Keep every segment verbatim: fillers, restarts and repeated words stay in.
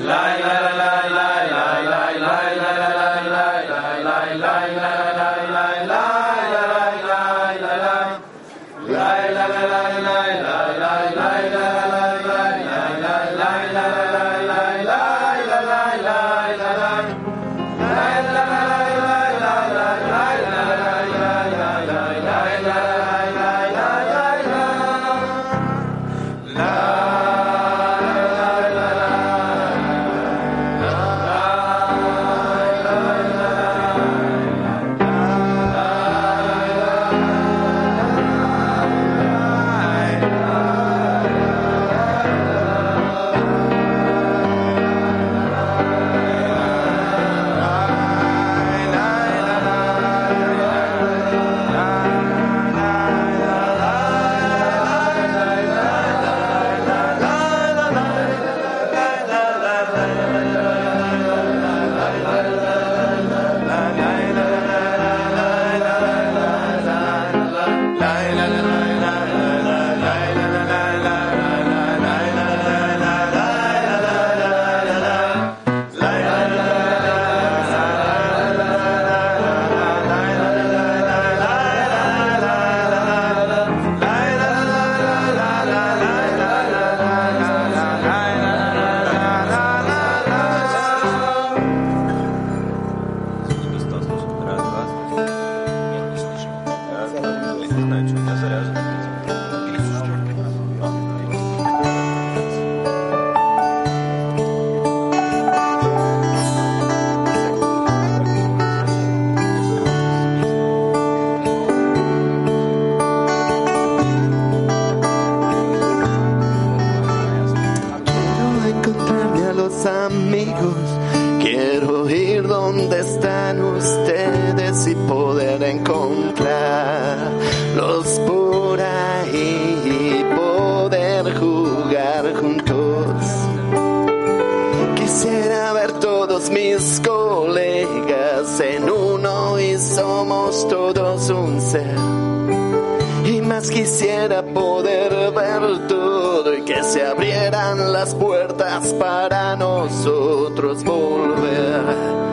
Quisiera poder ver todo y que se abrieran las puertas para nosotros volver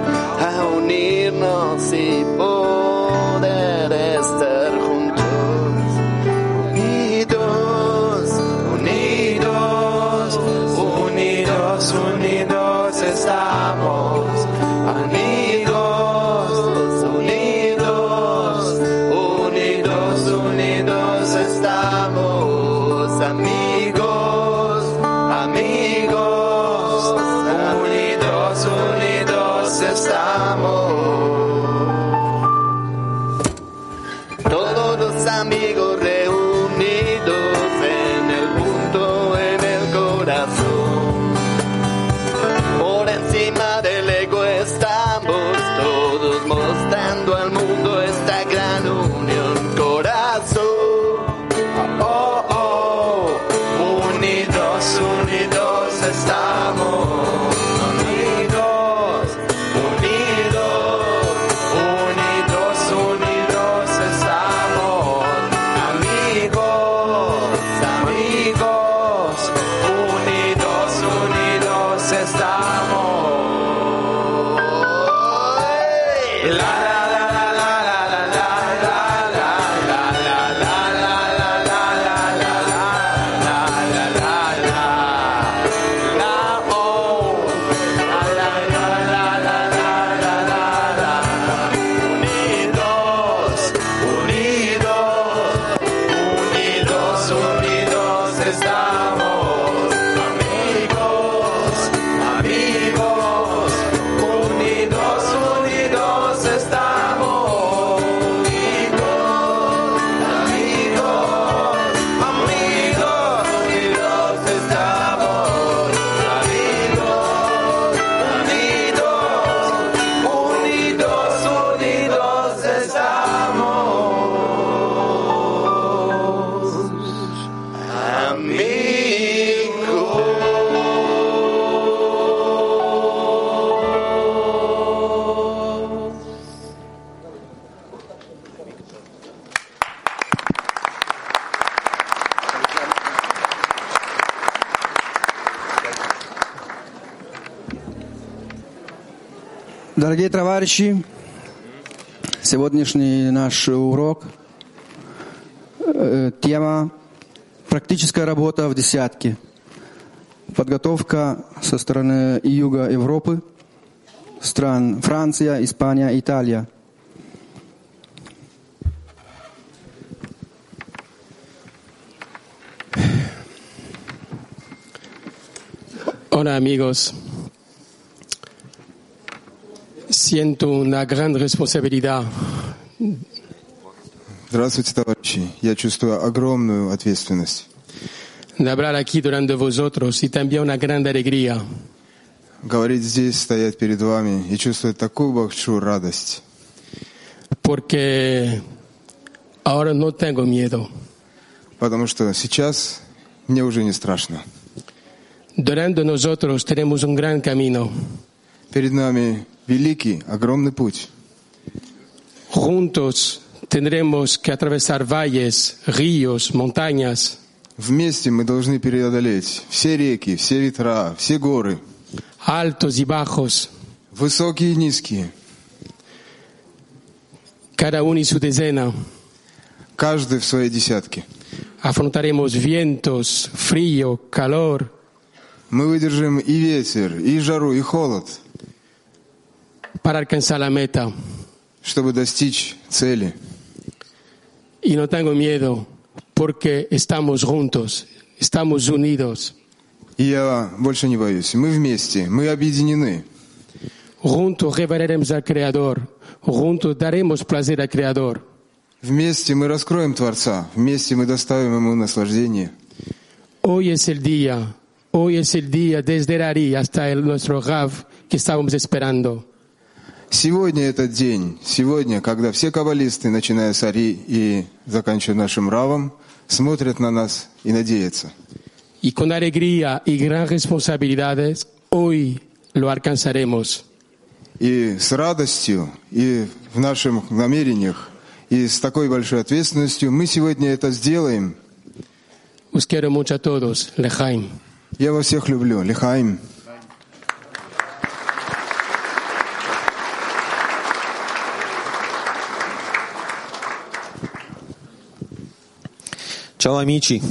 a unirnos y poder estar juntos, unidos, unidos, unidos, unidos estamos, amigos, unidos, unidos, unidos estamos, amigos, amigos, unidos, unidos estamos. Todos los amigos reunidos en el punto, en el corazón. Por encima del ego estamos todos mostrando al mundo esta gran unión, corazón. Oh, oh, unidos, unidos estamos, unidos, unidos, unidos, unidos estamos, amigos, amigos, unidos, unidos estamos. La, estamos, amigos, amigos. Дорогие товарищи, сегодняшний наш урок, э, тема «Практическая работа в десятке». Подготовка со стороны юга Европы, стран Франция, Испания, Италия. Hola amigos, siento una gran responsabilidad. Здравствуйте, товарищи. Я чувствую огромную ответственность. De hablar aquí durante vosotros y también una gran alegría. Говорить здесь, стоять перед вами и чувствовать такую большую радость. Porque ahora no tengo miedo. Потому что сейчас мне уже не страшно. Durante nosotros tenemos un gran camino. Перед нами великий, огромный путь. Juntos tendremos que atravesar valles, ríos, montañas. Вместе мы должны преодолеть все реки, все ветра, все горы. Altos y bajos. Высокие и низкие. Cada uno y su decena. Каждый в своей десятке. Afrontaremos vientos, frío, calor. Мы выдержим и ветер, и жару, и холод. Para alcanzar la meta. Чтобы достичь цели. Y no tengo miedo porque estamos juntos, estamos unidos. И я больше не боюсь. Мы вместе, мы объединены. Juntos revelaremos al Creador, juntos daremos placer al Creador. Вместе мы раскроем Творца, вместе мы доставим Ему наслаждение. Hoy es el día, hoy es el día desde el Ari hasta el, nuestro Rav que estábamos esperando. Сегодня этот день, сегодня, когда все каббалисты, начиная с Ари и заканчивая нашим Равом, смотрят на нас и надеются. Y con alegría y gran responsabilidades, hoy lo alcanzaremos. И с радостью, и в наших намерениях, и с такой большой ответственностью мы сегодня это сделаем. Os quiero mucho a todos, Lechaim. Я вас всех люблю. Лехаим. Ciao amici,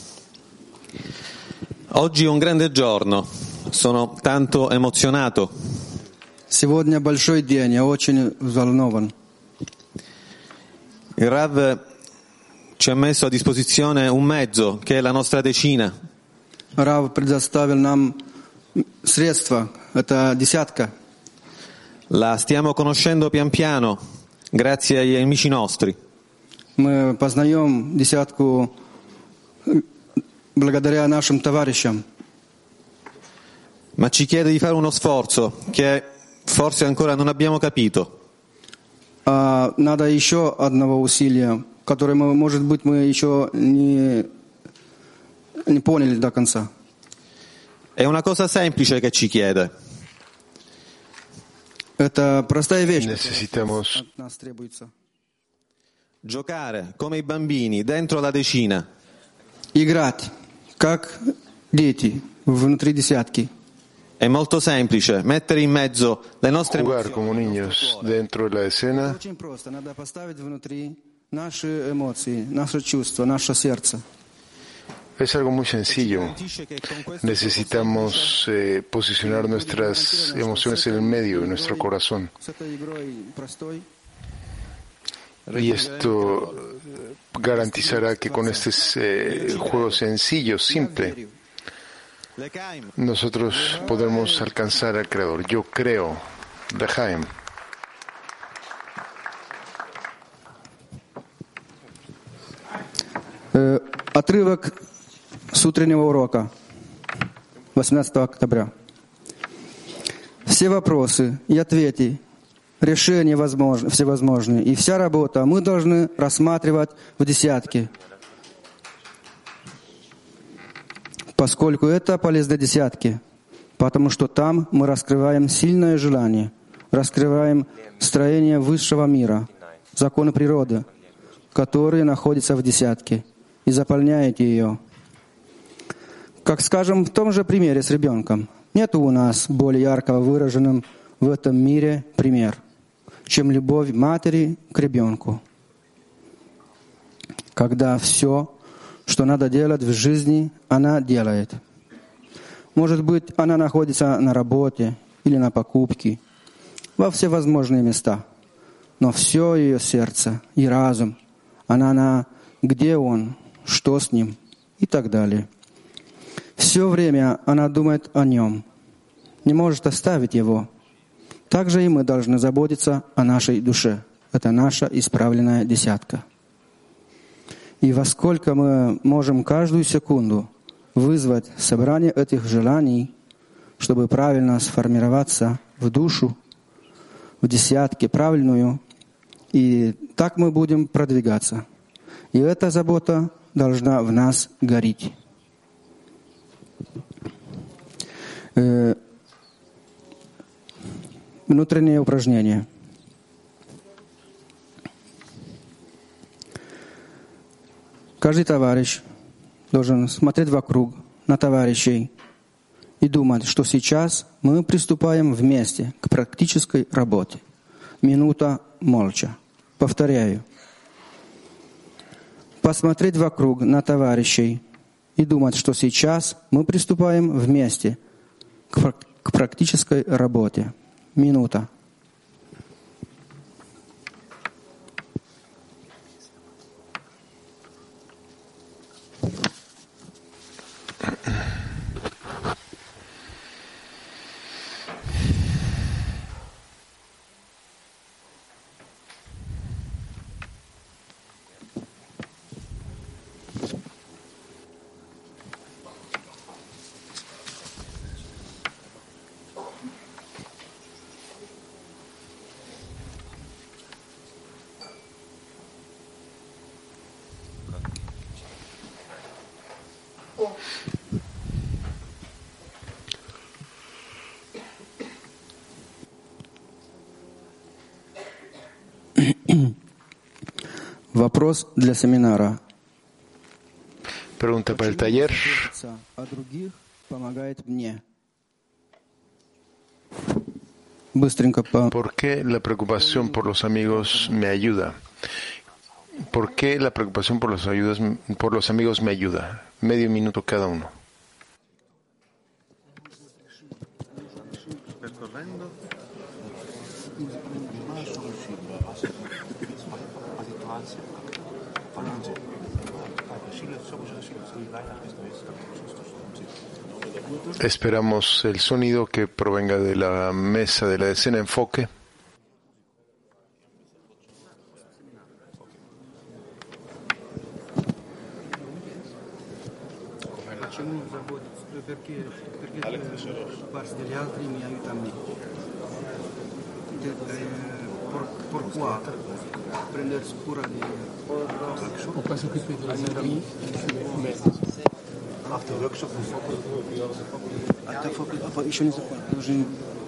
oggi è un grande giorno, sono tanto emozionato. Сегодня большой день, я очень взволнован. Il Rav ci ha messo a disposizione un mezzo che è la nostra decina. Рав предоставил нам средства, это десятка. La stiamo conoscendo pian piano, grazie agli amici nostri. Мы познаем десятку благодаря нашим товарищам. Ma ci chiede di fare uno sforzo che forse ancora non abbiamo capito. А надо еще одного усилия, которое, мы, может быть, мы еще не, не поняли до конца. È una cosa semplice che ci chiede. Это простая вещь, Necesitamos от нас требуется. Giocare come i bambini dentro la decina. Играть, как дети, внутри десятки. È molto semplice mettere in mezzo le nostre Jugar como niños dentro de la escena. Очень просто, надо поставить внутри наши эмоции, наши чувства, наше сердце. Es algo muy sencillo. Necesitamos eh, posicionar nuestras emociones en el medio de nuestro corazón. С этой игрой простой. Y esto garantizará que con este eh, juego sencillo, simple, nosotros podremos alcanzar al Creador. Yo creo, Lechaim. Э, отрывок с утреннего урока восемнадцатого октября. Все вопросы и ответы, решения возможны, всевозможные, и вся работа мы должны рассматривать в десятке, поскольку это полезно десятке, потому что там мы раскрываем сильное желание, раскрываем строение высшего мира, законы природы, которые находятся в десятке, и заполняете ее. Как скажем, в том же примере с ребенком. Нет у нас более яркого выраженным в этом мире пример, чем любовь матери к ребенку. Когда все, что надо делать в жизни, она делает. Может быть, она находится на работе или на покупке, во всевозможные места. Но все ее сердце и разум, она на где он, что с ним и так далее. Все время она думает о нем, не может оставить его. Также и мы должны заботиться о нашей душе. Это наша исправленная десятка. И во сколько мы можем каждую секунду вызвать собрание этих желаний, чтобы правильно сформироваться в душу, в десятке правильную, и так мы будем продвигаться. И эта забота должна в нас гореть. Э, внутреннее упражнение. Каждый товарищ должен смотреть вокруг на товарищей и думать, что сейчас мы приступаем вместе к практической работе. Минута молча. Повторяю. Посмотреть вокруг на товарищей и думать, что сейчас мы приступаем вместе к практической работе. Минута. Вопрос для семинара. Pregunta para el taller. А других помогает мне. Быстренько по... ¿Por qué la preocupación por los amigos me ayuda? ¿Por qué la preocupación por los, ayudas, por los amigos me ayuda? Medio minuto cada uno. Esperamos el sonido que provenga de la mesa de la escena enfoque. Еще не закончил.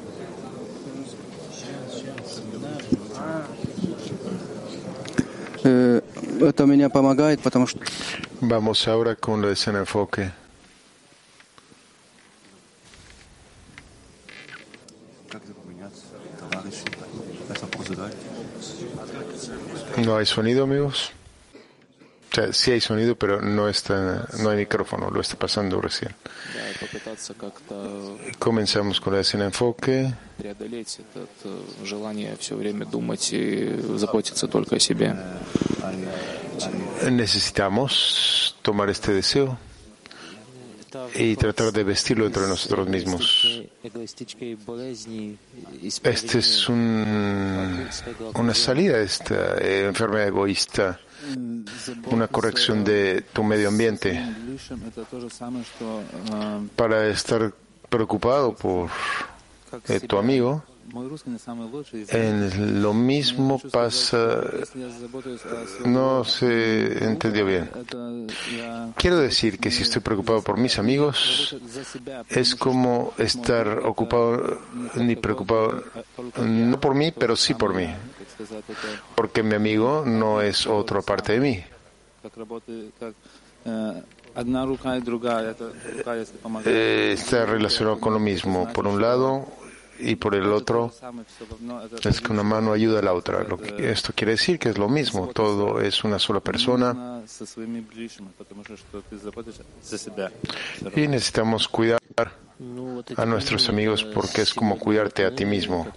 Это меня помогает, потому что... Vamos ahora con la escena enfoque. ¿No hay sonido, amigos? O sea, sí hay sonido, pero no está, no hay micrófono, lo está pasando recién. Comenzamos con la escena enfoque. Necesitamos tomar este deseo y tratar de vestirlo entre nosotros mismos. Este es un, una salida de esta enfermedad egoísta, una corrección de tu medio ambiente para estar preocupado por eh, tu amigo. En lo mismo pasa, no se entendió bien. Quiero decir que si estoy preocupado por mis amigos, es como estar ocupado ni preocupado, no por mí, pero sí por mí. Porque mi amigo no es otra parte de mí. Eh, está relacionado con lo mismo. Por un lado, y por el otro es que una mano ayuda a la otra. Lo que, esto quiere decir que es lo mismo, todo es una sola persona y necesitamos cuidar a nuestros amigos porque es como cuidarte a ti mismo.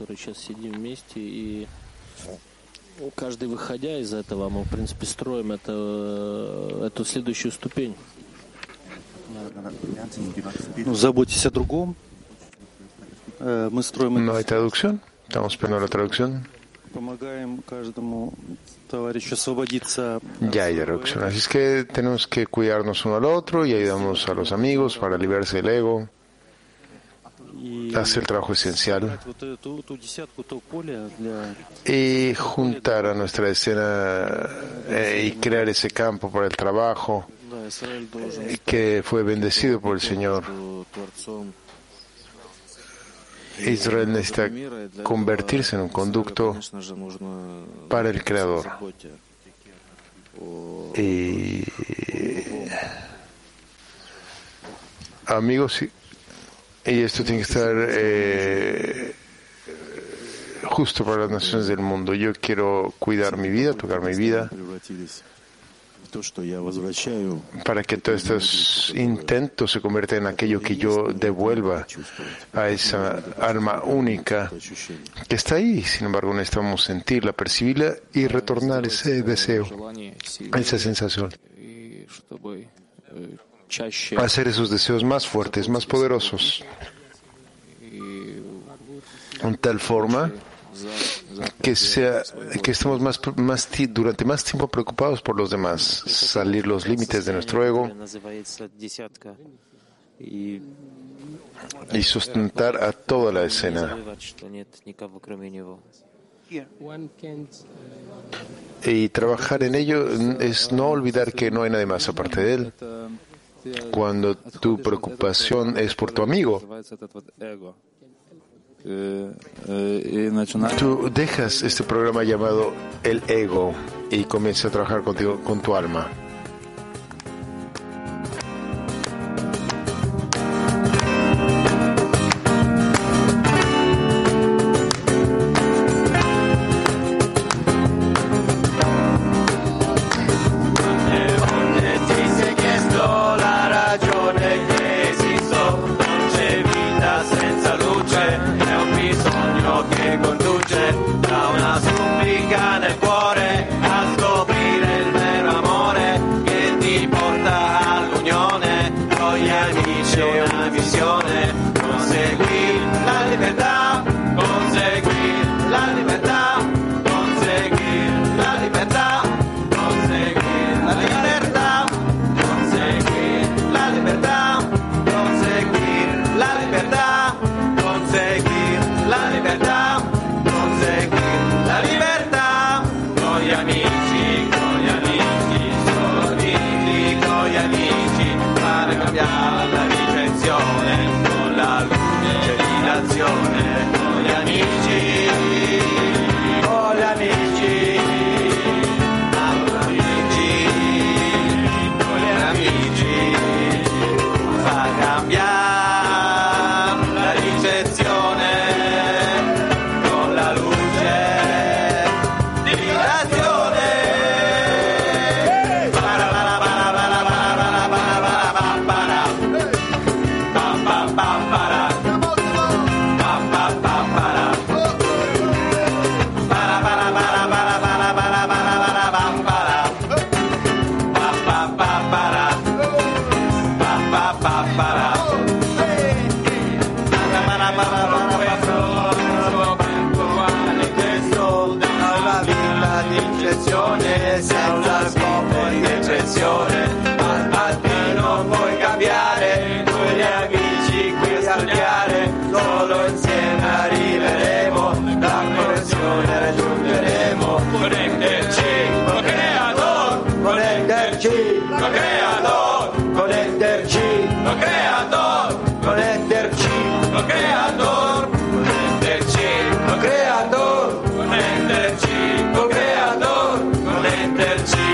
Каждый выходя из этого, мы, в принципе, строим это, эту следующую ступень. Заботьтесь о другом. Мы строим. No hay traducción. Estamos esperando la traducción. Помогаем каждому товарищу освободиться. Ya hay traducción. Así es que tenemos que cuidarnos uno al otro y ayudamos a los amigos para liberarse del ego. Hacer el trabajo esencial y juntar a nuestra escena eh, y crear ese campo para el trabajo que fue bendecido por el Señor. Israel necesita convertirse en un conducto para el Creador. Y amigos, y esto tiene que estar eh, justo para las naciones del mundo. Yo quiero cuidar mi vida, tocar mi vida, para que todos estos intentos se conviertan en aquello que yo devuelva a esa alma única que está ahí. Sin embargo, necesitamos sentirla, percibirla y retornar ese deseo, esa sensación. Hacer esos deseos más fuertes, más poderosos, en tal forma que sea que estemos más, más durante más tiempo preocupados por los demás, salir los límites de nuestro ego y sustentar a toda la escena. Y trabajar en ello es no olvidar que no hay nadie más aparte de él. Cuando tu preocupación es por tu amigo, tú dejas este programa llamado el ego y comienzas a trabajar contigo, con tu alma. Connetterci, co-creator, connetterci.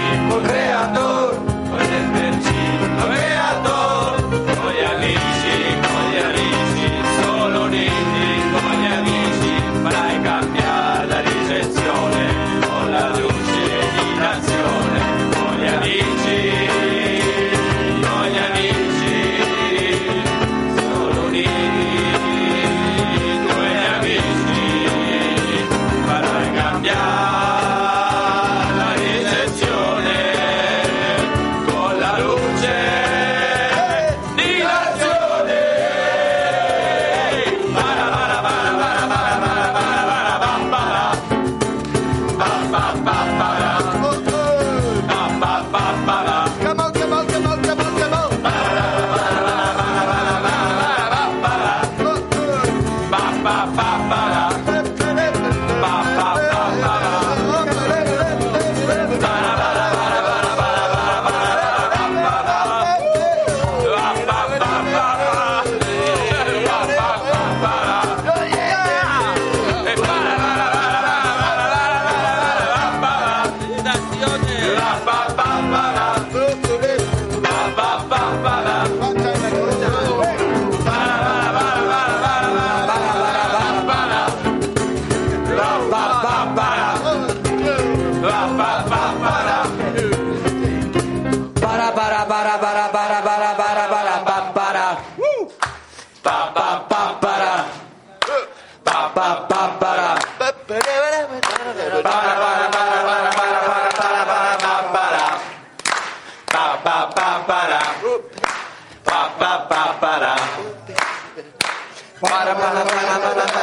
Para, para, para, para.